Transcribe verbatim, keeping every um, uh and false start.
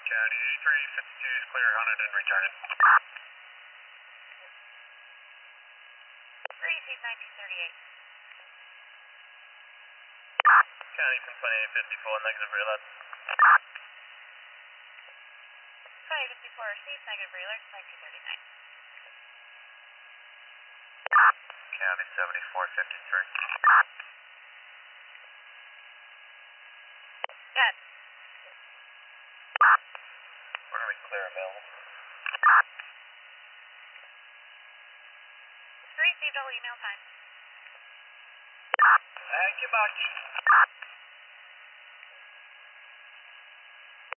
County eighty-three fifty-two is clear, hunted and returning. Receive nineteen thirty-eight. County from twenty-eight fifty-four, negative reload. twenty-eight fifty-four received, negative reload, nineteen thirty-nine. County seventy-four fifty-three. Yes. We're going to be clear available. Received all email time. Thank you much.